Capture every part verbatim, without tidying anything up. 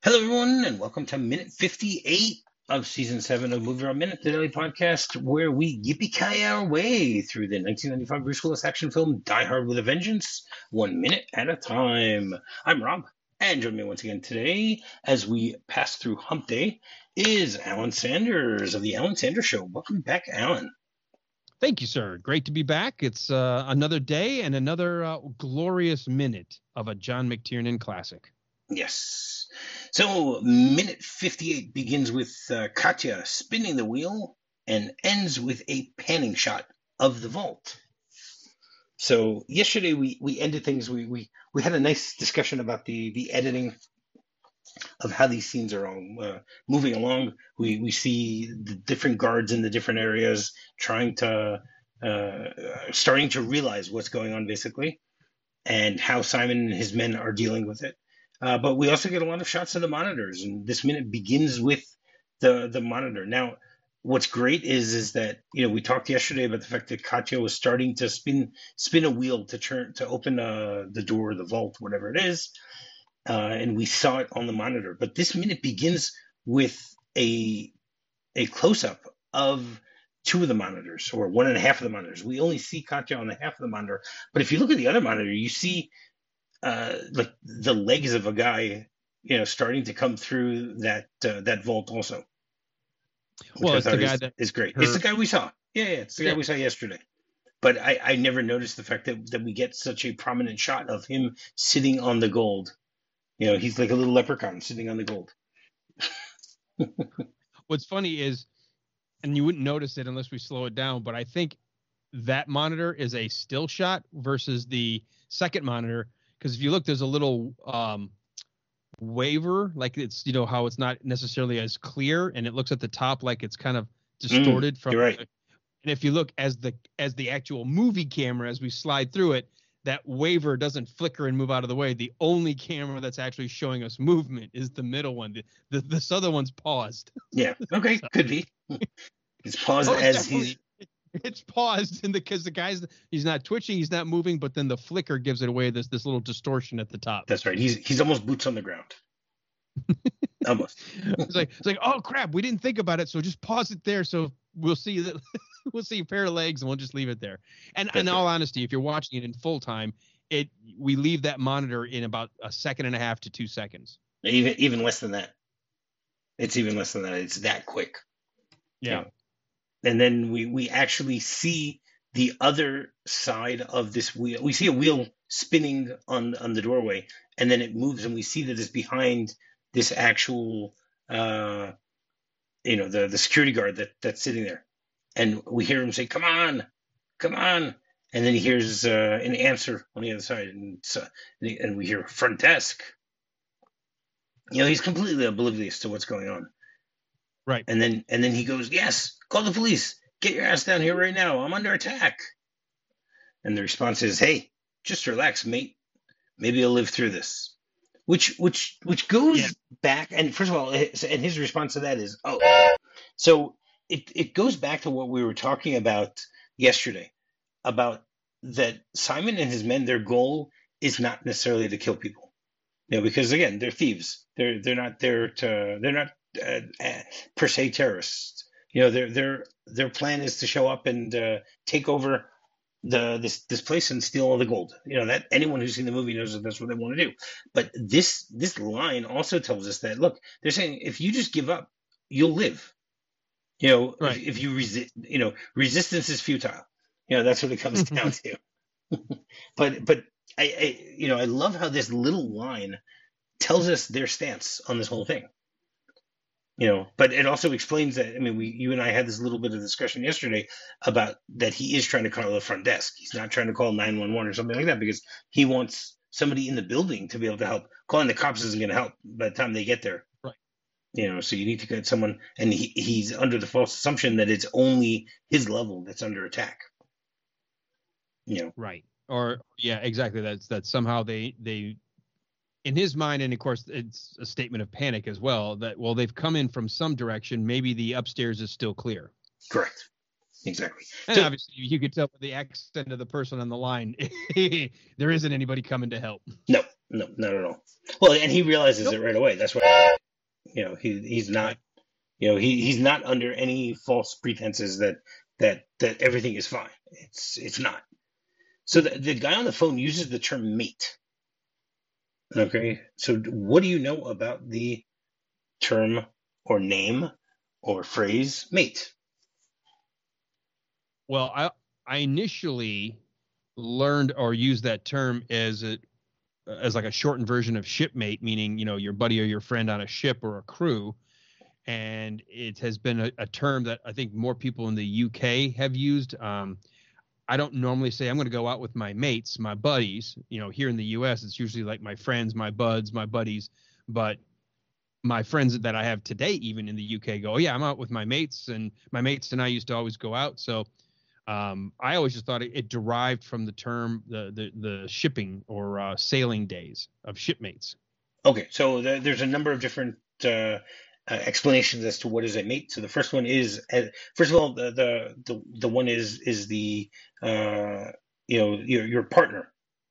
Hello, everyone, and welcome to minute fifty-eight of season seven of Movie Around Minute, the daily podcast where we yippee-ki our way through the nineteen ninety-five Bruce Willis action film Die Hard with a Vengeance, one minute at a time. I'm Rob, and joining me once again today as we pass through Hump Day is Alan Sanders of the Alan Sanders Show. Welcome back, Alan. Thank you, sir. Great to be back. It's uh, another day and another uh, glorious minute of a John McTiernan classic. Yes. So, minute fifty-eight begins with uh, Katya spinning the wheel and ends with a panning shot of the vault. So, yesterday we, we ended things, we, we, we had a nice discussion about the, the editing of how these scenes are all uh, moving along. We, we see the different guards in the different areas trying to, uh, starting to realize what's going on, basically, and how Simon and his men are dealing with it. Uh, but we also get a lot of shots of the monitors, and this minute begins with the the monitor. Now, what's great is is that you know we talked yesterday about the fact that Katya was starting to spin spin a wheel to turn to open uh, the door, the vault, whatever it is, uh, and we saw it on the monitor. But this minute begins with a a close up of two of the monitors, or one and a half of the monitors. We only see Katya on the half of the monitor, but if you look at the other monitor, you see. Uh, like the legs of a guy, you know, starting to come through that uh, that vault also. Well, it's the guy is, that is great. Her... It's the guy we saw. Yeah, yeah, it's the yeah. guy we saw yesterday. But I, I never noticed the fact that, that we get such a prominent shot of him sitting on the gold. You know, he's like a little leprechaun sitting on the gold. What's funny is, and you wouldn't notice it unless we slow it down, but I think that monitor is a still shot versus the second monitor. Because if you look, there's a little um, waver, like it's, you know, how it's not necessarily as clear, and it looks at the top like it's kind of distorted mm, from. You're right. And if you look as the as the actual movie camera, as we slide through it, that waver doesn't flicker and move out of the way. The only camera that's actually showing us movement is the middle one. The, the this other one's paused. Yeah. Okay. so. Could be. It's paused oh, as he's. It's paused, and because the, the guy's he's not twitching, he's not moving, but then the flicker gives it away. This this little distortion at the top. That's right. He's he's almost boots on the ground. Almost. It's like it's like oh crap, we didn't think about it, so just pause it there. So we'll see that we'll see a pair of legs, and we'll just leave it there. And That's in all right. honesty, if you're watching it in full time, it we leave that monitor in about a second and a half to two seconds. Even even less than that. It's even less than that. It's that quick. Yeah. You know? And then we, we actually see the other side of this wheel. We see a wheel spinning on on the doorway, and then it moves, and we see that it's behind this actual, uh, you know, the, the security guard that, that's sitting there. And we hear him say, "Come on, come on!" And then he hears uh, an answer on the other side, and so, and we hear "front desk." You know, he's completely oblivious to what's going on. Right. And then and then he goes, "Yes, call the police. Get your ass down here right now. I'm under attack." And the response is, "Hey, just relax, mate. Maybe you'll live through this." Which which which goes yeah. back, and first of all, and his response to that is, "Oh." So it it goes back to what we were talking about yesterday, about that Simon and his men, their goal is not necessarily to kill people. You know, because again, they're thieves. They're they're not there to they're not Uh, uh, per se terrorists. You know, their their their plan is to show up and uh, take over the this this place and steal all the gold. You know, that anyone who's seen the movie knows that that's what they want to do. But this this line also tells us that look, they're saying if you just give up, you'll live. You know, right. if, if you resist, you know, resistance is futile. You know, that's what it comes down to. but but I, I you know I love how this little line tells us their stance on this whole thing. You know, but it also explains that, I mean, we, you and I had this little bit of discussion yesterday about that he is trying to call the front desk. He's not trying to call nine one one or something like that because he wants somebody in the building to be able to help. Calling the cops isn't going to help by the time they get there. Right. You know, so you need to get someone, and he, he's under the false assumption that it's only his level that's under attack. You know. Right. Or, yeah, exactly. That's that somehow they, they, in his mind, and of course, it's a statement of panic as well, that, well, they've come in from some direction. Maybe the upstairs is still clear. Correct. Exactly. And so, obviously, you could tell by the accent of the person on the line, there isn't anybody coming to help. No, no, not at all. Well, and he realizes Nope. it right away. That's why, you know, he he's not, Right. you know, he he's not under any false pretenses that that that everything is fine. It's it's not. So the the guy on the phone uses the term mate. Okay. So what do you know about the term or name or phrase mate? Well, I I initially learned or used that term as a as like a shortened version of shipmate, meaning, you know, your buddy or your friend on a ship or a crew. And it has been a, a term that I think more people in the U K have used. Um, I don't normally say I'm going to go out with my mates, my buddies. You know, here in the U S, it's usually like my friends, my buds, my buddies. But my friends that I have today, even in the U K, go, oh, yeah, I'm out with my mates. And my mates and I used to always go out. So um, I always just thought it, it derived from the term, the the, the shipping or uh, sailing days of shipmates. Okay, so there, there's a number of different uh, uh, explanations as to what is a mate. So the first one is, uh, first of all, the the the, the one is is the uh, you know your your partner.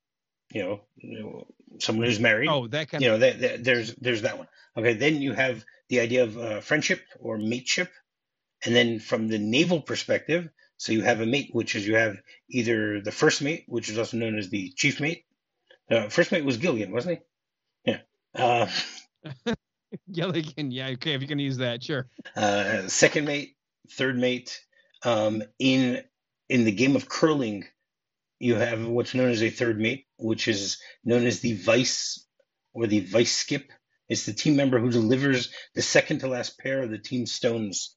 You know, you know, someone who's married. Oh, that kind You of know, that, that, there's there's that one. Okay, then you have the idea of uh, friendship or mateship, and then from the naval perspective, so you have a mate, which is you have either the first mate, which is also known as the chief mate. Uh, first mate was Gilligan, wasn't he? Yeah. Uh, Gilligan. Yeah, okay, if you can use that, sure. uh, second mate, third mate. Um, in in the game of curling, you have what's known as a third mate, which is known as the vice or the vice skip. It's the team member who delivers the second to last pair of the team stones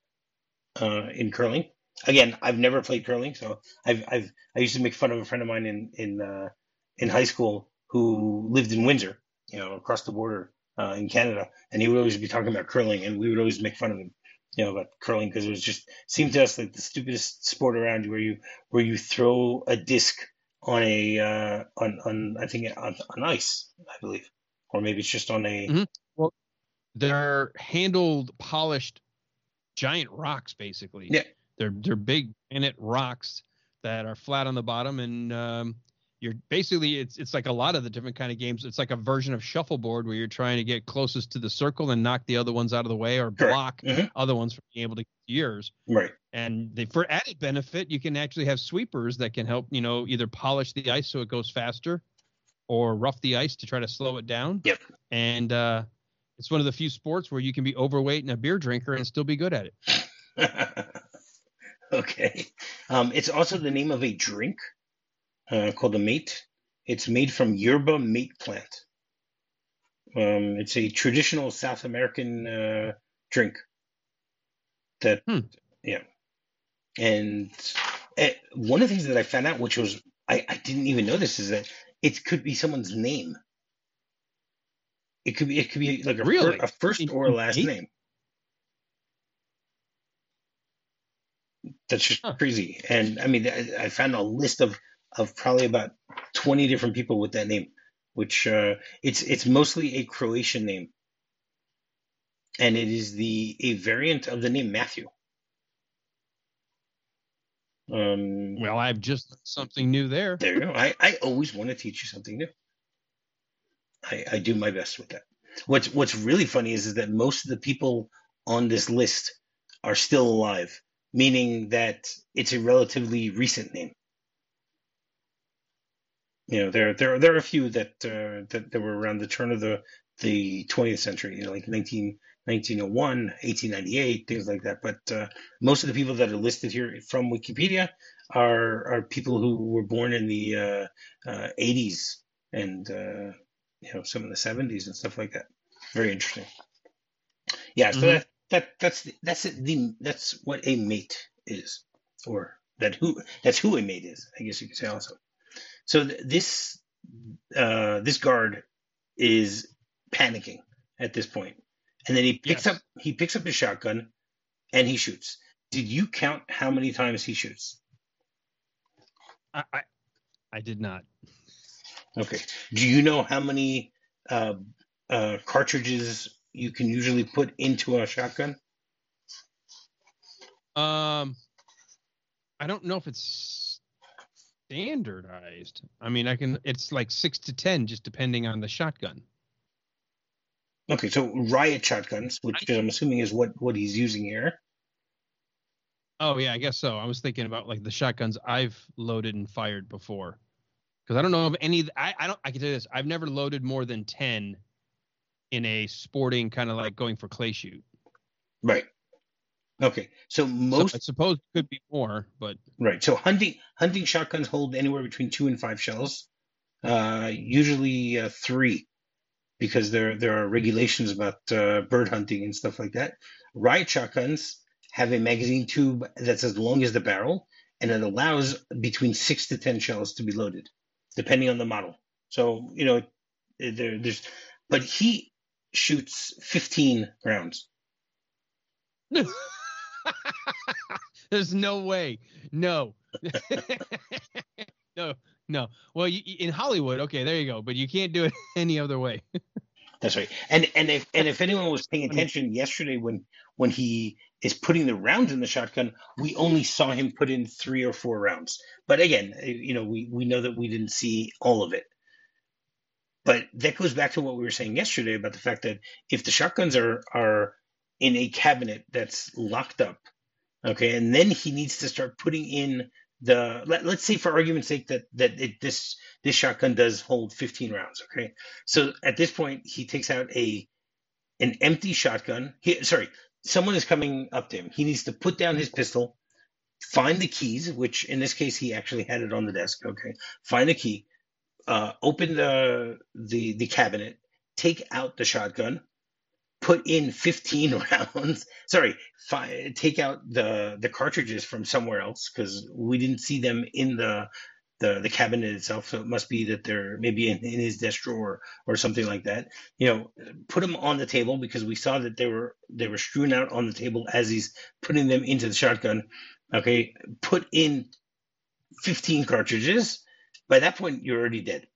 uh, in curling. Again, I've never played curling, so I've I've I used to make fun of a friend of mine in in uh, in high school who lived in Windsor, you know, across the border uh, in Canada, and he would always be talking about curling, and we would always make fun of him, you know, about curling because it was just seemed to us like the stupidest sport around, where you where you throw a disc on a uh, on on I think on, on ice, I believe, or maybe it's just on a Mm-hmm. Well, they're handled, polished giant rocks, basically. yeah. They're they're big granite rocks that are flat on the bottom, and um, you're basically it's it's like a lot of the different kind of games. It's like a version of shuffleboard where you're trying to get closest to the circle and knock the other ones out of the way or Correct. block Hmm. other ones from being able to get yours. Right. And they, for added benefit, you can actually have sweepers that can help, you know, either polish the ice so it goes faster or rough the ice to try to slow it down. Yep. And uh, it's one of the few sports where you can be overweight and a beer drinker and still be good at it. Okay. Um, it's also the name of a drink uh, called a mate. It's made from yerba mate plant. Um, it's a traditional South American uh, drink. That Hmm. yeah, and uh, one of the things that I found out, which was I, I didn't even know this, is that it could be someone's name. It could be it could be like a, Really? fir- a first In- or a in last eight? name. That's just Huh. crazy. And I mean, I, I found a list of of probably about twenty different people with that name, which uh, it's it's mostly a Croatian name, and it is the a variant of the name Matthew. Um, Well, I've just learned something new there. there you go. I, I always want to teach you something new. I, I do my best with that. What's what's really funny is, is that most of the people on this list are still alive, meaning that it's a relatively recent name. You know, there there there are a few that uh, that, that were around the turn of the the twentieth century, you know, like nineteen, nineteen oh one, eighteen ninety-eight, things like that. But uh, most of the people that are listed here from Wikipedia are are people who were born in the uh, uh, eighties and uh, you know, some in the seventies and stuff like that. Very interesting. Yeah, so Mhm. that that that's the, that's it, the that's what a mate is, or that who that's who a mate is, I guess you could say also. So th- this uh, this guard is panicking at this point, and then he picks Yes. up he picks up his shotgun and he shoots. Did you count how many times he shoots? I, I I did not. Okay. Do you know how many uh, uh, cartridges you can usually put into a shotgun? Um, I don't know if it's standardized. I mean, I can. It's like six to ten, just depending on the shotgun. Okay, so riot shotguns, which I'm assuming is what what he's using here. Oh yeah, I guess so. I was thinking about like the shotguns I've loaded and fired before, because I don't know of any. I I don't. I can tell you this: I've never loaded more than ten in a sporting kind of like going for clay shoot. Right. Okay. So most, so I suppose it could be more, but right. So hunting hunting shotguns hold anywhere between two and five shells, uh, usually uh, three, because there there are regulations about uh, bird hunting and stuff like that. Riot shotguns have a magazine tube that's as long as the barrel, and it allows between six to ten shells to be loaded, depending on the model. So you know, there, there's, but he shoots fifteen rounds. There's no way. No. no, no. Well, you, in Hollywood, okay, there you go. But you can't do it any other way. That's right. And and if and if anyone was paying attention yesterday when when he is putting the rounds in the shotgun, we only saw him put in three or four rounds. But again, you know, we, we know that we didn't see all of it. But that goes back to what we were saying yesterday about the fact that if the shotguns are are in a cabinet that's locked up, okay, and then he needs to start putting in the, let, let's say for argument's sake that that it, this this shotgun does hold fifteen rounds, okay, so at this point he takes out a an empty shotgun. He, sorry, someone is coming up to him. He needs to put down his pistol, find the keys, which in this case he actually had it on the desk, okay, find the key, uh, open the the the cabinet, take out the shotgun, put in fifteen rounds. Sorry, fi- take out the the cartridges from somewhere else because we didn't see them in the, the the cabinet itself. So it must be that they're maybe in, in his desk drawer or something like that. You know, put them on the table because we saw that they were they were strewn out on the table as he's putting them into the shotgun. Okay, put in fifteen cartridges. By that point, you're already dead.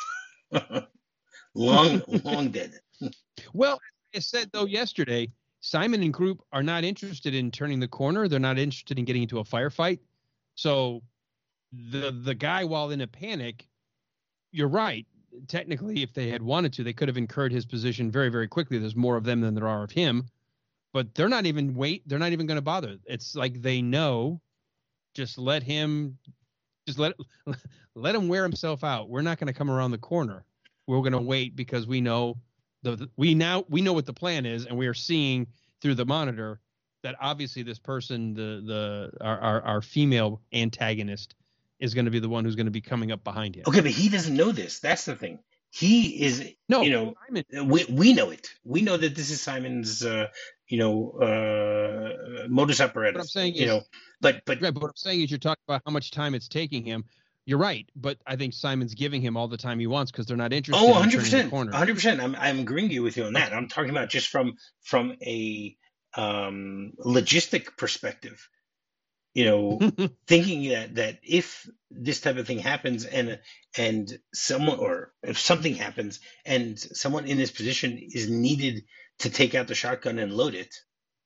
long, long dead. Well, I said though yesterday, Simon and group are not interested in turning the corner. They're not interested in getting into a firefight. So the the guy, while in a panic, you're right. Technically, if they had wanted to, they could have incurred his position very, very quickly. There's more of them than there are of him. But they're not even wait. They're not even going to bother. It's like they know. Just let him. Just let let him wear himself out. We're not going to come around the corner. We're going to wait because we know. The, we now we know what the plan is, and we are seeing through the monitor that obviously this person, the the our our, our female antagonist, is going to be the one who's going to be coming up behind him. Okay, but he doesn't know this. That's the thing. He is, no, you know, Simon. we we know it. We know that this is Simon's, uh, you know, uh, modus operandi. What I'm saying you is, know, but but right, but what I'm saying is, you're talking about how much time it's taking him. You're right, but I think Simon's giving him all the time he wants because they're not interested. Oh, in one hundred percent, the corner. one hundred percent. I'm I'm agreeing with you on that. I'm talking about just from from a um, logistic perspective. You know, thinking that that if this type of thing happens and and someone or if something happens and someone in this position is needed to take out the shotgun and load it,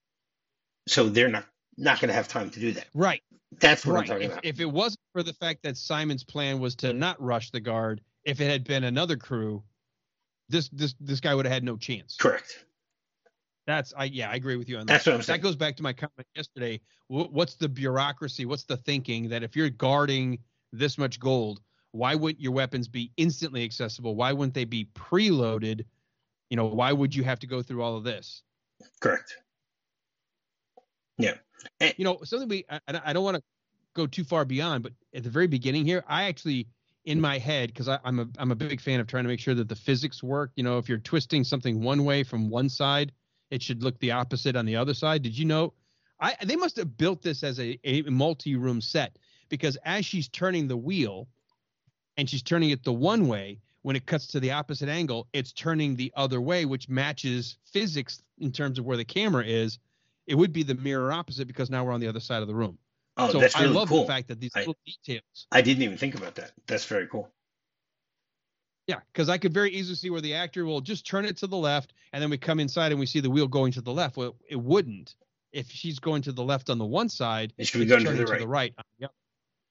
so they're not not going to have time to do that. Right. That's what right. I'm talking if, about. If it wasn't for the fact that Simon's plan was to not rush the guard, if it had been another crew, this this this guy would have had no chance. Correct. That's I yeah I agree with you on that. That's what I'm saying. That goes back to my comment yesterday. What's the bureaucracy? What's the thinking that if you're guarding this much gold, why wouldn't your weapons be instantly accessible? Why wouldn't they be preloaded? You know, why would you have to go through all of this? Correct. Yeah. And, you know, something we I, I don't want to go too far beyond, but at the very beginning here, I actually in my head, because I'm a I'm a big fan of trying to make sure that the physics work. You know, if you're twisting something one way from one side, it should look the opposite on the other side. Did you know? I they must have built this as a, a multi-room set because as she's turning the wheel and she's turning it the one way, when it cuts to the opposite angle, it's turning the other way, which matches physics in terms of where the camera is. It would be the mirror opposite because now we're on the other side of the room. Oh, so that's really I love cool. the fact that these I, little details. I didn't even think about that. That's very cool. Yeah, because I could very easily see where the actor will just turn it to the left, and then we come inside and we see the wheel going to the left. Well, it wouldn't. If she's going to the left on the one side, it should be going to the right. To the right. Yep.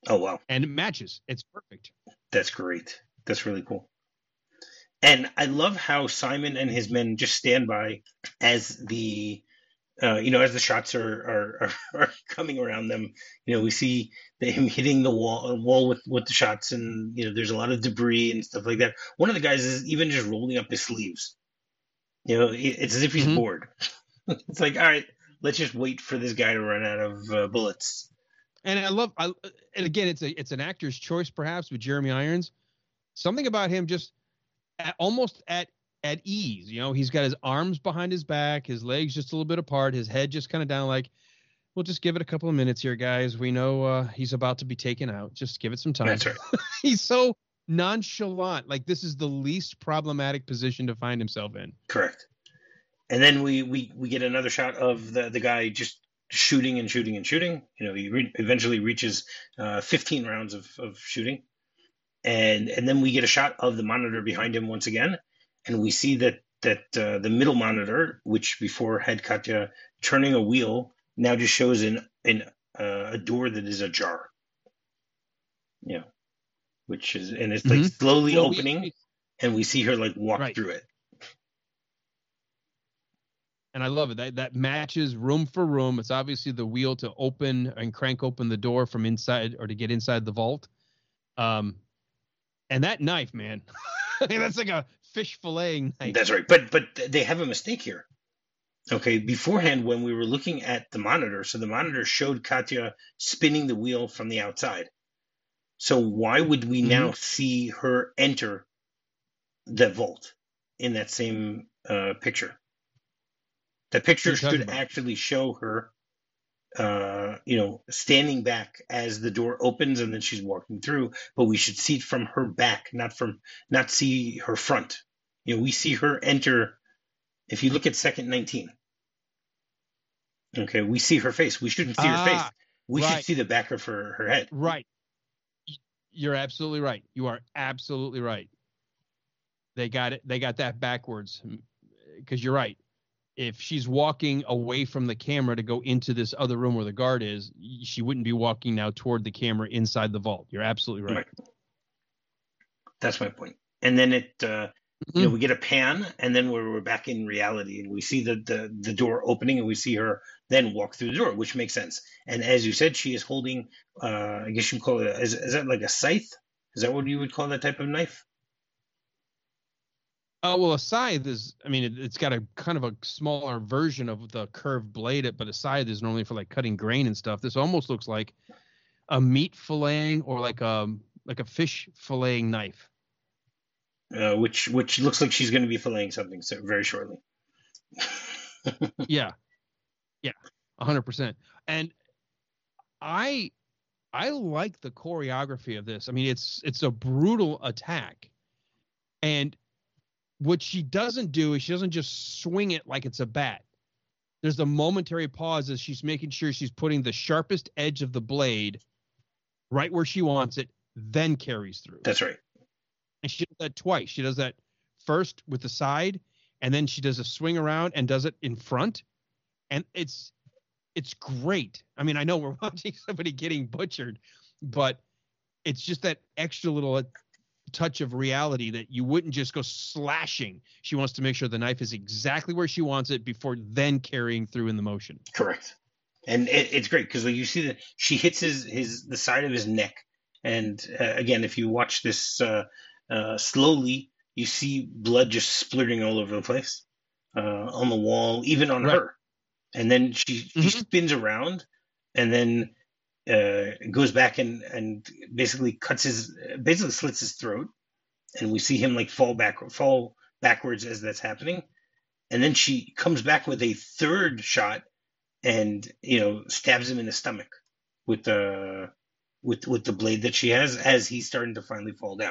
Oh, wow. And it matches. It's perfect. That's great. That's really cool. And I love how Simon and his men just stand by as the, uh, you know, as the shots are, are, are, are coming around them. You know, we see the, him hitting the wall wall with, with the shots, and, you know, there's a lot of debris and stuff like that. One of the guys is even just rolling up his sleeves. You know, it's as if he's mm-hmm. bored. It's like, all right, let's just wait for this guy to run out of uh, bullets. And I love, I, and again, it's a it's an actor's choice, perhaps, with Jeremy Irons. Something about him just at, almost at at ease. You know, he's got his arms behind his back, his legs just a little bit apart, his head just kind of down. Like, we'll just give it a couple of minutes here, guys. We know uh, he's about to be taken out. Just give it some time. That's right. He's so nonchalant. Like, this is the least problematic position to find himself in. Correct. And then we we we get another shot of the the guy just shooting and shooting and shooting. You know, he re- eventually reaches uh, fifteen rounds of, of shooting. And and then we get a shot of the monitor behind him once again. And we see that that uh, the middle monitor, which before had Katya turning a wheel, now just shows in, in uh, a door that is ajar. You know, which is, and it's like mm-hmm. slowly well, opening, we, and we see her like walk right. through it. And I love it. That that matches room for room. It's obviously the wheel to open and crank open the door from inside or to get inside the vault. Um, and that knife, man, that's like a fish filleting knife. That's right. But but they have a mistake here. Okay, beforehand when we were looking at the monitor, so the monitor showed Katya spinning the wheel from the outside. So why would we mm-hmm. now see her enter the vault in that same uh, picture? The picture should about? actually show her, uh, you know, standing back as the door opens and then she's walking through. But we should see it from her back, not from, not see her front. You know, we see her enter. If you look at second nineteen, okay, we see her face. We shouldn't see ah, her face. We right. should see the back of her, her head. Right. You're absolutely right. You are absolutely right. They got it. They got that backwards because you're right. If she's walking away from the camera to go into this other room where the guard is, she wouldn't be walking now toward the camera inside the vault. You're absolutely right. right. That's my point. And then it, uh, mm-hmm. you know, we get a pan, and then we're, we're back in reality, and we see the, the the door opening, and we see her then walk through the door, which makes sense. And as you said, she is holding, uh, I guess you call it, is, is that like a scythe? Is that what you would call that type of knife? Oh, well, a scythe is, I mean, it, it's got a kind of a smaller version of the curved blade, but a scythe is normally for like cutting grain and stuff. This almost looks like a meat filleting or like a, like a fish filleting knife. Uh, which which looks like she's going to be filleting something so very shortly. yeah. Yeah, one hundred percent. And I I like the choreography of this. I mean, it's it's a brutal attack. And what she doesn't do is she doesn't just swing it like it's a bat. There's a momentary pause as she's making sure she's putting the sharpest edge of the blade right where she wants it, then carries through. That's right. And she does that twice. She does that first with the side, and then she does a swing around and does it in front. And it's it's great. I mean, I know we're watching somebody getting butchered, but it's just that extra little touch of reality that you wouldn't just go slashing. She wants to make sure the knife is exactly where she wants it before then carrying through in the motion. Correct. And it, it's great because like you see that she hits his, his the side of his neck. And uh, again, if you watch this uh, uh, slowly, you see blood just splurting all over the place uh, on the wall, even on right. her. And then she, she mm-hmm. spins around and then uh, goes back and, and basically cuts his, basically slits his throat. And we see him like fall back, fall backwards as that's happening. And then she comes back with a third shot and, you know, stabs him in the stomach with the, with, with the blade that she has as he's starting to finally fall down.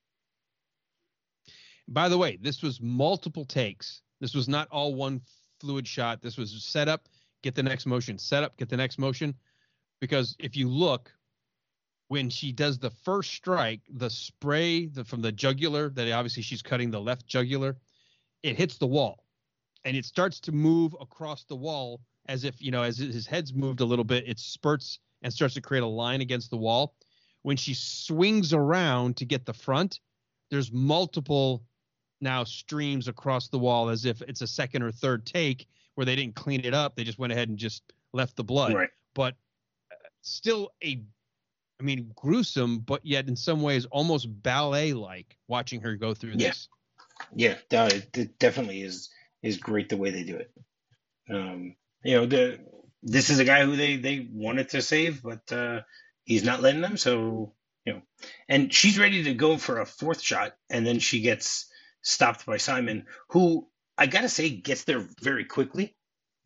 By the way, this was multiple takes. This was not all one fluid shot. This was set up, get the next motion, set up, get the next motion. Because if you look, when she does the first strike, the spray the, from the jugular, that obviously she's cutting the left jugular, it hits the wall. And it starts to move across the wall as if, you know, as his head's moved a little bit, it spurts and starts to create a line against the wall. when she swings around to get the front, there's multiple now streams across the wall as if it's a second or third take where they didn't clean it up. They just went ahead and just left the blood. Right. But still a, I mean, gruesome, but yet in some ways almost ballet-like watching her go through Yeah. this. Yeah, no, it, it definitely is is great the way they do it. Um, you know, the this is a guy who they, they wanted to save, but uh, he's not letting them. So, you know, and she's ready to go for a fourth shot, and then she gets stopped by Simon, who I gotta say gets there very quickly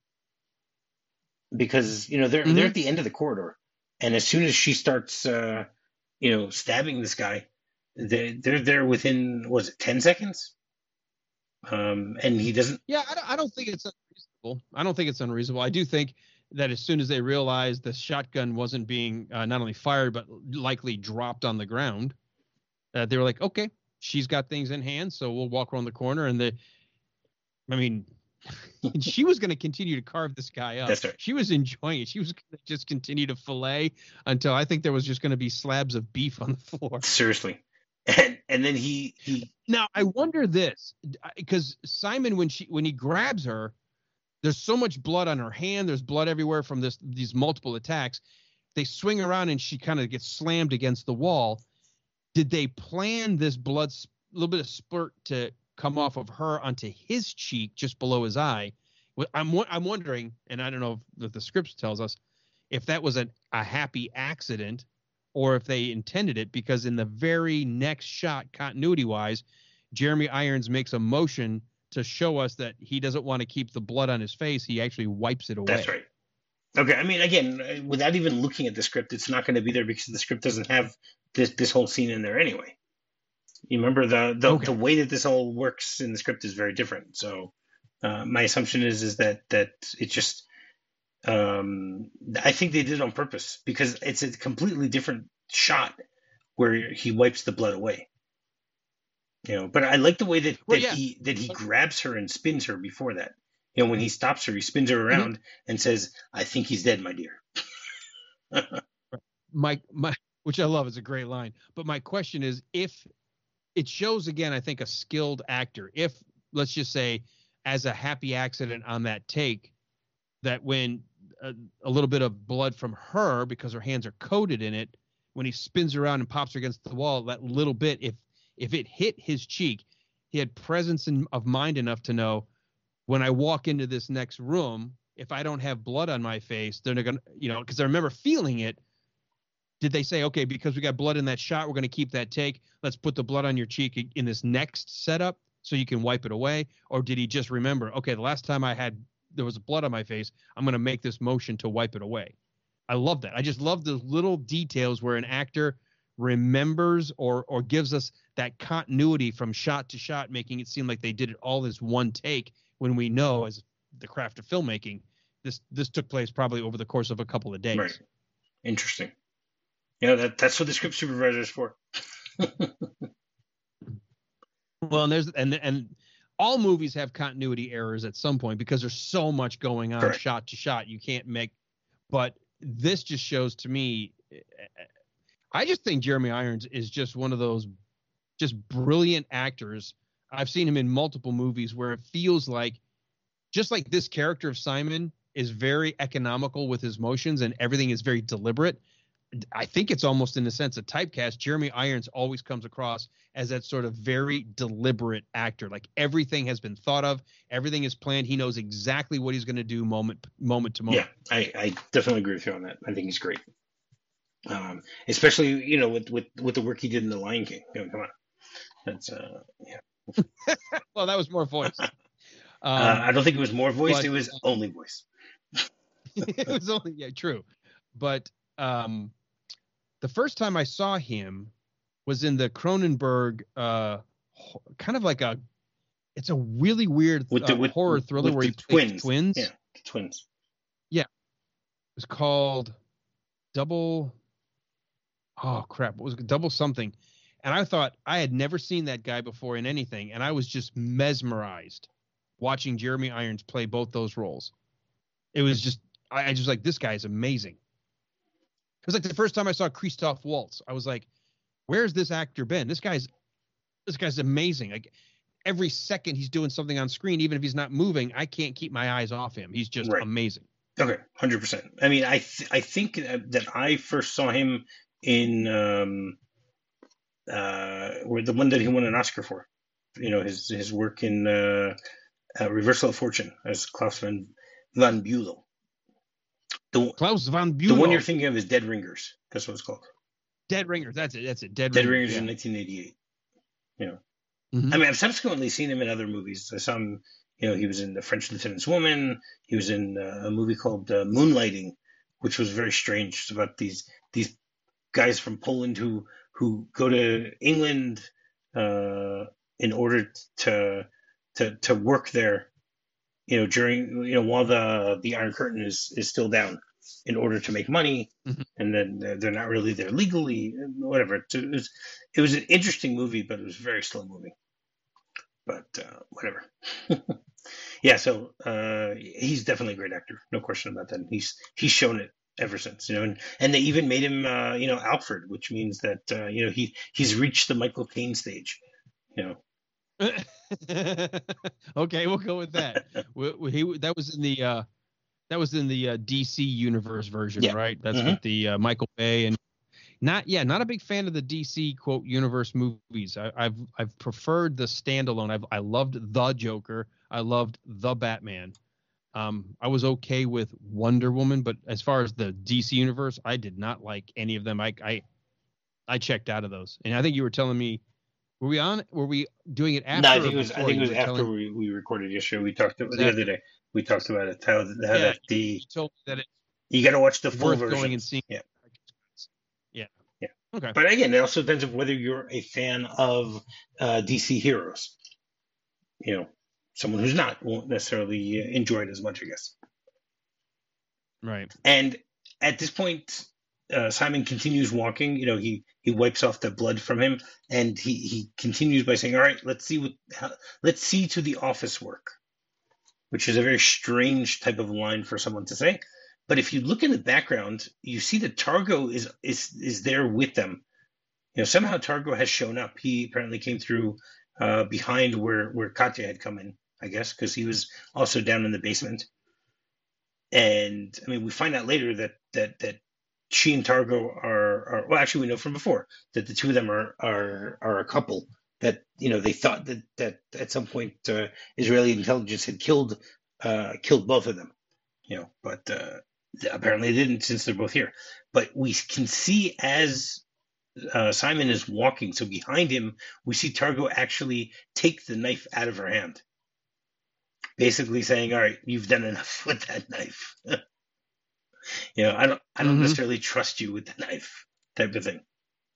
because you know they're Mhm. they're at the end of the corridor, and as soon as she starts, uh, you know, stabbing this guy, they they're there within was it ten seconds? Um, and he doesn't. Yeah, I don't, I don't think it's unreasonable. I don't think it's unreasonable. I do think that as soon as they realized the shotgun wasn't being uh, not only fired but likely dropped on the ground, uh, they were like, okay, she's got things in hand, so we'll walk around the corner. And the, I mean, she was going to continue to carve this guy up. That's right. She was enjoying it. She was going to just continue to fillet until I think there was just going to be slabs of beef on the floor. Seriously. And and then he he Now I wonder this, because Simon, when she when he grabs her, there's so much blood on her hand. There's blood everywhere from this these multiple attacks. They swing around and she kind of gets slammed against the wall. Did they plan this blood, a little bit of spurt to come off of her onto his cheek just below his eye? I'm I'm wondering, and I don't know if the script tells us if that was a, a happy accident or if they intended it, because in the very next shot, continuity-wise, Jeremy Irons makes a motion to show us that he doesn't want to keep the blood on his face. He actually wipes it away. That's right. Okay, I mean, again, without even looking at the script, it's not going to be there because the script doesn't have this this whole scene in there anyway. You remember the the, Okay. the way that this all works in the script is very different. So uh, my assumption is is that that it just um, I think they did it on purpose because it's a completely different shot where he wipes the blood away. You know, but I like the way that, that Well, yeah. he that he grabs her and spins her before that. You know, when he stops her, he spins her around mm-hmm. and says, "I think he's dead, my dear." my my, which I love, is a great line. But my question is, if it shows again, I think a skilled actor. If let's just say, as a happy accident on that take, that when a, a little bit of blood from her, because her hands are coated in it, when he spins around and pops her against the wall, that little bit, if if it hit his cheek, he had presence in, of mind enough to know, when I walk into this next room, if I don't have blood on my face, they're not going to, you know, because I remember feeling it. Did they say, okay, because we got blood in that shot, we're going to keep that take. Let's put the blood on your cheek in this next setup so you can wipe it away? Or did he just remember, okay, the last time I had, there was blood on my face, I'm going to make this motion to wipe it away? I love that. I just love the little details where an actor remembers or or gives us that continuity from shot to shot, making it seem like they did it all as one take, when we know, as the craft of filmmaking, this this took place probably over the course of a couple of days. Right. Interesting. Yeah, that that's what the script supervisor is for. Well, and there's and and all movies have continuity errors at some point because there's so much going on. Correct. Shot to shot. You can't make, but this just shows to me, I just think Jeremy Irons is just one of those just brilliant actors. I've seen him in multiple movies where it feels like, just like this character of Simon is very economical with his motions and everything is very deliberate. I think it's almost in the sense of typecast. Jeremy Irons always comes across as that sort of very deliberate actor. Like everything has been thought of. Everything is planned. He knows exactly what he's going to do moment, moment to moment. Yeah, I, I definitely agree with you on that. I think he's great. Um, especially, you know, with, with, with the work he did in The Lion King. I mean, come on. That's, uh, yeah. Well, that was more voice. Um, uh, I don't think it was more voice. But, it was only voice. It was only, yeah, true. But, um, the first time I saw him was in the Cronenberg, uh, kind of like a, it's a really weird with the, uh, with, horror thriller where he twins. twins. Yeah, twins. Yeah. It was called Double, oh crap, what was it? Double something. And I thought, I had never seen that guy before in anything, and I was just mesmerized watching Jeremy Irons play both those roles. It was just, I, I just like, this guy is amazing. It was like the first time I saw Christoph Waltz. I was like, "Where's this actor been? This guy's this guy's amazing. Like every second he's doing something on screen, even if he's not moving, I can't keep my eyes off him. He's just Right. amazing." Okay, one hundred percent. I mean, I th- I think that I first saw him in um, uh, where the one that he won an Oscar for. You know, his his work in uh, uh, Reversal of Fortune as Klaus van van Bülow. The, Klaus van Bülow. The one you're thinking of is Dead Ringers. That's what it's called. Dead Ringers. That's it. That's it. Dead, Dead Ringers, Ringers yeah. in nineteen eighty-eight. You know, mm-hmm. I mean, I've subsequently seen him in other movies. I saw him. You know, he was in The French Lieutenant's Woman. He was in uh, a movie called uh, Moonlighting, which was very strange. It's about these these guys from Poland who who go to England uh, in order to to to work there. You know, during you know while the the Iron Curtain is is still down, in order to make money, mm-hmm. and then they're not really there legally. Whatever. It was it was an interesting movie, but it was a very slow movie. But uh, whatever. Yeah, so uh, he's definitely a great actor, no question about that. He's he's shown it ever since, you know, and, and they even made him, uh, you know, Alfred, which means that uh, you know he he's reached the Michael Caine stage, you know. Okay, we'll go with that. we, we, he that was in the uh, that was in the uh, D C universe version, Yeah. right? That's mm-hmm. with the uh, Michael Bay and. Not yeah, not a big fan of the D C quote universe movies. I, I've I've preferred the standalone. I've I loved the Joker. I loved the Batman. Um, I was okay with Wonder Woman, but as far as the D C universe, I did not like any of them. I I I checked out of those. And I think you were telling me, were we on? Were we doing it after? No, I think it was. I think it was after telling... we, we recorded yesterday. We talked about exactly. the other day. We talked about it. How, how yeah, that the you told me that it, you got to watch the full worth version. Going and seeing. Yeah. Yeah. Yeah. Okay. But again, it also depends on whether you're a fan of uh, D C heroes. You know, someone who's not won't necessarily enjoy it as much, I guess. Right. And at this point, uh, Simon continues walking. You know, he he wipes off the blood from him, and he he continues by saying, "All right, let's see what how, let's see to the office work," which is a very strange type of line for someone to say. But if you look in the background, you see that Targo is is is there with them. You know, somehow Targo has shown up. He apparently came through uh, behind where, where Katya had come in, I guess, because he was also down in the basement. And I mean, we find out later that that that she and Targo are, are well, actually, we know from before that the two of them are are are a couple. That you know, they thought that that at some point uh, Israeli intelligence had killed uh, killed both of them. You know, but. Uh, Apparently they didn't, since they're both here. But we can see as uh, Simon is walking, so behind him, we see Targo actually take the knife out of her hand. Basically saying, all right, you've done enough with that knife. You know, I don't I don't mm-hmm. necessarily trust you with the knife, type of thing.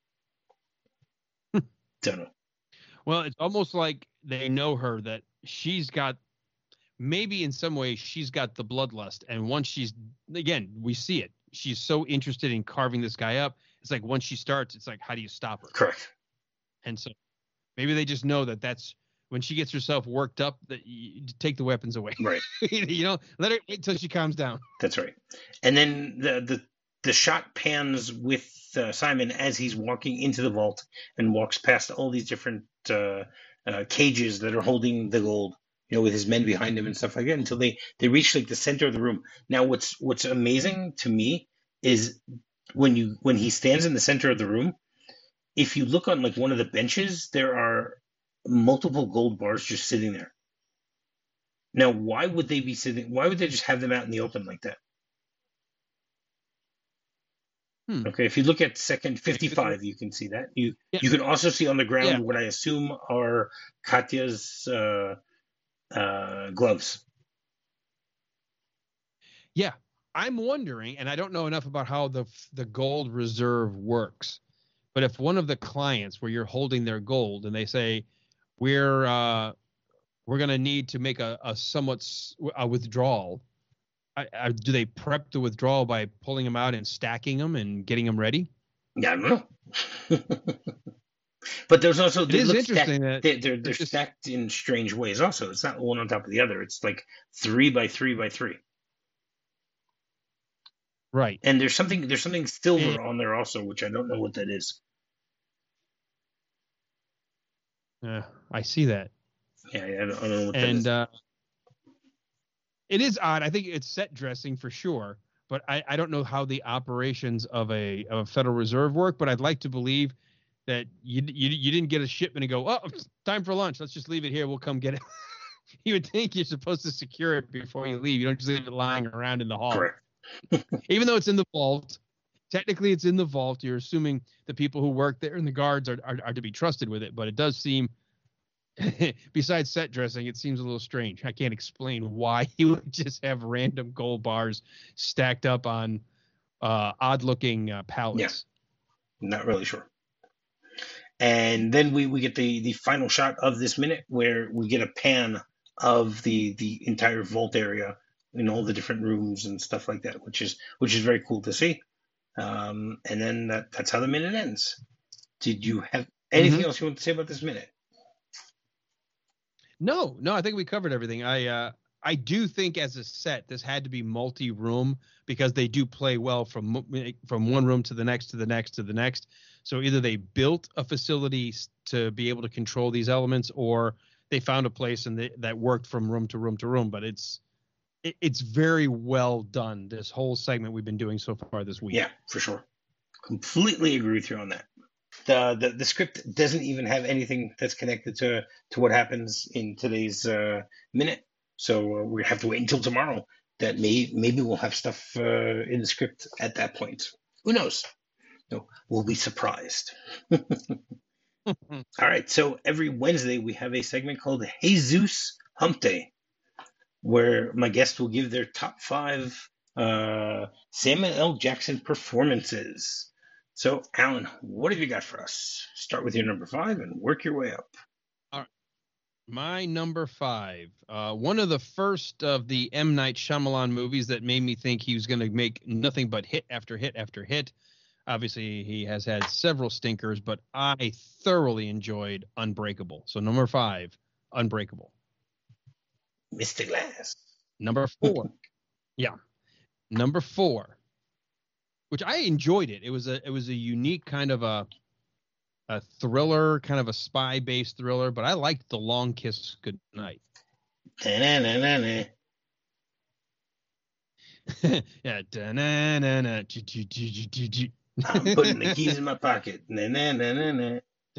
Don't know. Well, it's almost like they know her, that she's got maybe in some way she's got the bloodlust, and once she's again we see it, she's so interested in carving this guy up. It's like once she starts, it's like, how do you stop her? Correct. And so maybe they just know that that's when she gets herself worked up, that you take the weapons away. Right. You know, let her wait till she calms down. That's right. And then the the the shot pans with uh, Simon as he's walking into the vault and walks past all these different uh, uh, cages that are holding the gold. You know, with his men behind him and stuff like that, until they, they reach like the center of the room. Now, what's what's amazing to me is when you when he stands in the center of the room, if you look on like one of the benches, there are multiple gold bars just sitting there. Now, why would they be sitting? Why would they just have them out in the open like that? Hmm. Okay, if you look at second fifty-five, you can see that. You yeah. you can also see on the ground yeah. what I assume are Katya's. Uh, Uh, gloves. Yeah, I'm wondering, and I don't know enough about how the the gold reserve works, but if one of the clients where you're holding their gold and they say we're uh, we're going to need to make a, a somewhat a withdrawal, I, I, do they prep the withdrawal by pulling them out and stacking them and getting them ready? Yeah, I don't know. But there's also it is interesting stacked, that they're they're, they're just, stacked in strange ways. Also, it's not one on top of the other. It's like three by three by three. Right. And there's something there's something silver And, on there also, which I don't know what that is. uh, I see that. Yeah, I don't, I don't know what And that is. uh, it is odd. I think it's set dressing for sure, but I, I don't know how the operations of a of a Federal Reserve work. But I'd like to believe that you you, you didn't get a shipment and go, oh, it's time for lunch. Let's just leave it here. We'll come get it. You would think you're supposed to secure it before you leave. You don't just leave it lying around in the hall. Correct. Even though it's in the vault, technically it's in the vault. You're assuming the people who work there and the guards are, are, are to be trusted with it. But it does seem, besides set dressing, it seems a little strange. I can't explain why you would just have random gold bars stacked up on uh, odd-looking uh, pallets. Yeah, not really sure. And then we, we get the, the final shot of this minute where we get a pan of the the entire vault area in all the different rooms and stuff like that, which is which is very cool to see. Um, and then that, that's how the minute ends. Did you have anything mm-hmm. else you want to say about this minute? No, no, I think we covered everything. I uh, I do think as a set, this had to be multi-room because they do play well from from one room to the next, to the next, to the next. So either they built a facility to be able to control these elements, or they found a place and they, that worked from room to room to room. But it's it, it's very well done, this whole segment we've been doing so far this week. Yeah, for sure. Completely agree with you on that. The, the the script doesn't even have anything that's connected to, to what happens in today's uh, minute. So uh, we have to wait until tomorrow. That may maybe we'll have stuff uh, in the script at that point. Who knows? No, we'll be surprised. All right. So every Wednesday we have a segment called Jesus Hump Day, where my guests will give their top five uh, Samuel L. Jackson performances. So, Alan, what have you got for us? Start with your number five and work your way up. All right. My number five, uh, one of the first of the M. Night Shyamalan movies that made me think he was going to make nothing but hit after hit after hit. Obviously, he has had several stinkers, but I thoroughly enjoyed Unbreakable. So, number five, Unbreakable. Mister Glass. Number four. Yeah. Number four. Which I enjoyed it. It was a it was a unique kind of a a thriller, kind of a spy based thriller, but I liked The Long Kiss Goodnight. Da-na-na-na-na. Yeah. Da-na-na-na. I'm putting the keys in my pocket. Na-na-na-na-na.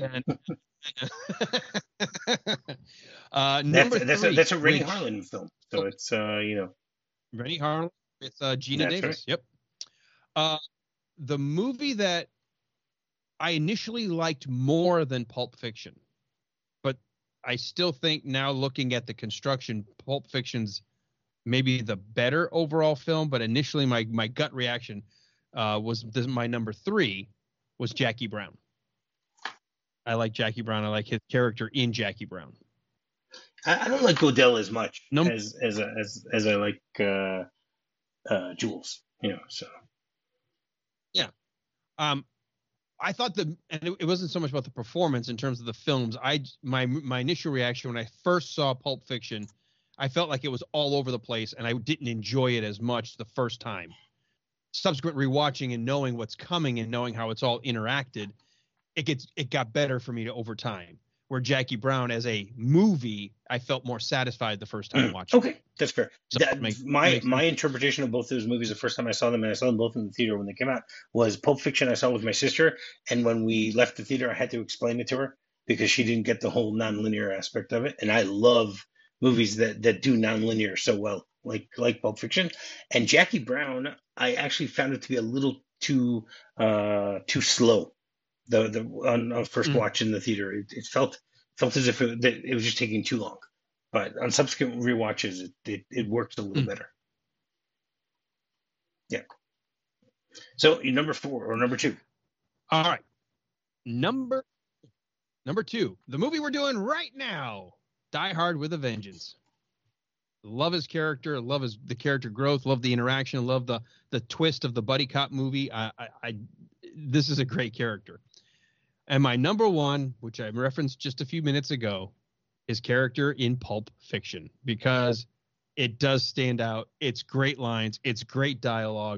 uh, number that's, that's three, a that's a Rennie which, Harlan film, so it's uh you know Rennie Harlan with uh, Gina that's Davis. Right. Yep. Uh, the movie that I initially liked more than Pulp Fiction, but I still think now looking at the construction, Pulp Fiction's maybe the better overall film. But initially, my my gut reaction uh, was this, my number three was Jackie Brown. I like Jackie Brown. I like his character in Jackie Brown. I, I don't like Godell as much Num- as as as as I like uh, uh, Jules. You know, so. Yeah. Um, I thought the, and it, it wasn't so much about the performance in terms of the films. I, my, my initial reaction when I first saw Pulp Fiction, I felt like it was all over the place and I didn't enjoy it as much the first time. Subsequent rewatching and knowing what's coming and knowing how it's all interacted, it gets, it got better for me to over time. Where Jackie Brown as a movie, I felt more satisfied the first time watching. Okay, that's fair. So that, make, my my interpretation of both those movies the first time I saw them, and I saw them both in the theater when they came out, was Pulp Fiction I saw with my sister, and when we left the theater, I had to explain it to her because she didn't get the whole nonlinear aspect of it, and I love movies that, that do nonlinear so well, like like Pulp Fiction. And Jackie Brown, I actually found it to be a little too uh, too slow. The the on, on first mm. watch in the theater, it, it felt felt as if it, it was just taking too long. But on subsequent rewatches, it it, it works a little mm. better. Yeah. So you number four or number two? All right, number number two, the movie we're doing right now, Die Hard with a Vengeance. Love his character, love his the character growth, love the interaction, love the the twist of the buddy cop movie. I I, I this is a great character. And my number one, which I referenced just a few minutes ago, is character in Pulp Fiction, because it does stand out. It's great lines. It's great dialogue.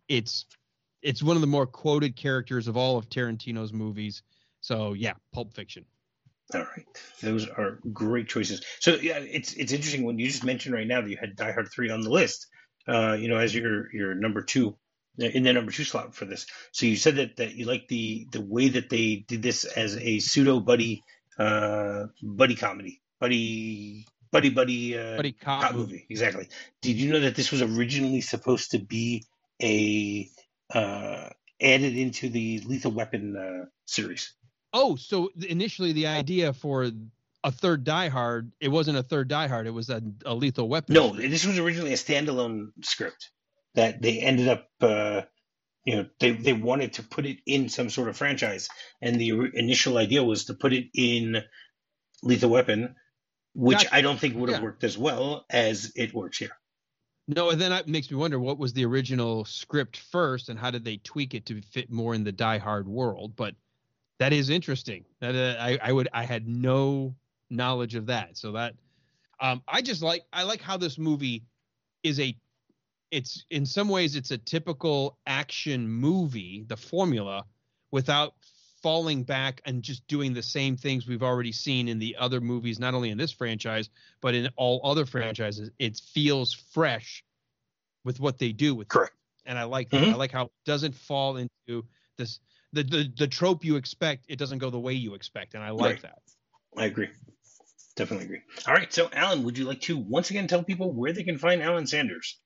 it's it's one of the more quoted characters of all of Tarantino's movies. So yeah, Pulp Fiction. All right, those are great choices. So yeah, it's it's interesting when you just mentioned right now that you had Die Hard three on the list. Uh, you know, as your your number two in the number two slot for this. So you said that that you like the the way that they did this as a pseudo buddy uh, buddy comedy, buddy buddy buddy uh, buddy cop, cop movie. Exactly. Did you know that this was originally supposed to be a uh, added into the Lethal Weapon uh, series? Oh, so initially the idea for a third Die Hard, it wasn't a third Die Hard, it was a, a Lethal Weapon. No, script. This was originally a standalone script that they ended up, uh, you know, they, they wanted to put it in some sort of franchise. And the initial idea was to put it in Lethal Weapon, which Not, I don't think would have yeah. worked as well as it works here. No, and then that makes me wonder, what was the original script first and how did they tweak it to fit more in the Die Hard world? But that is interesting. That uh, I, I would I had no knowledge of that. So that um, I just like I like how this movie is a it's in some ways it's a typical action movie, the formula, without falling back and just doing the same things we've already seen in the other movies, not only in this franchise, but in all other franchises. It feels fresh with what they do with Correct. It. And I like mm-hmm. that. I like how it doesn't fall into this the, the the trope you expect. It doesn't go the way you expect. And I like right. that. I agree. Definitely agree. All right. So Alan, would you like to once again tell people where they can find Alan Sanders?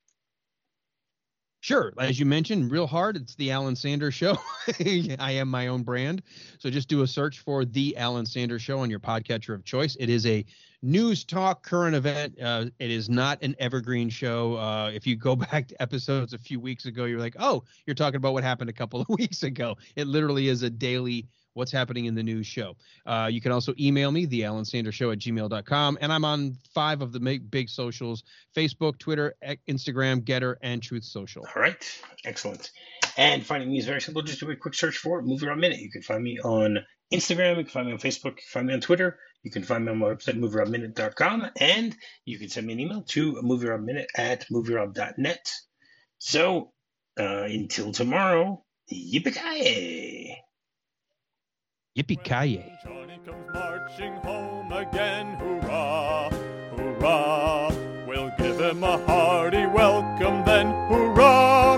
Sure. As you mentioned, real hard. It's the Alan Sanders Show. I am my own brand. So just do a search for the Alan Sanders Show on your podcatcher of choice. It is a news talk, current event. Uh, it is not an evergreen show. Uh, if you go back to episodes a few weeks ago, you're like, oh, you're talking about what happened a couple of weeks ago. It literally is a daily what's happening in the news show. Uh, you can also email me, the Alan Sanders Show at gmail dot com. And I'm on five of the big, big socials: Facebook, Twitter, Instagram, Getter, and Truth Social. All right. Excellent. And finding me is very simple. Just do a quick search for Movie Rob Minute. You can find me on Instagram. You can find me on Facebook. You can find me on Twitter. You can find me on my website, movie rob minute dot com. And you can send me an email to movierobminute at movie rob dot net. So uh, until tomorrow, yippee-ki-yay. Yippee-ki-yay. Johnny comes marching home again, hurrah, hurrah. We'll give him a hearty welcome then, hurrah,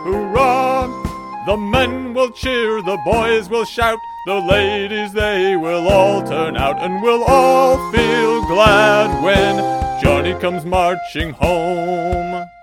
hurrah. The men will cheer, the boys will shout, the ladies they will all turn out, and we'll all feel glad when Johnny comes marching home.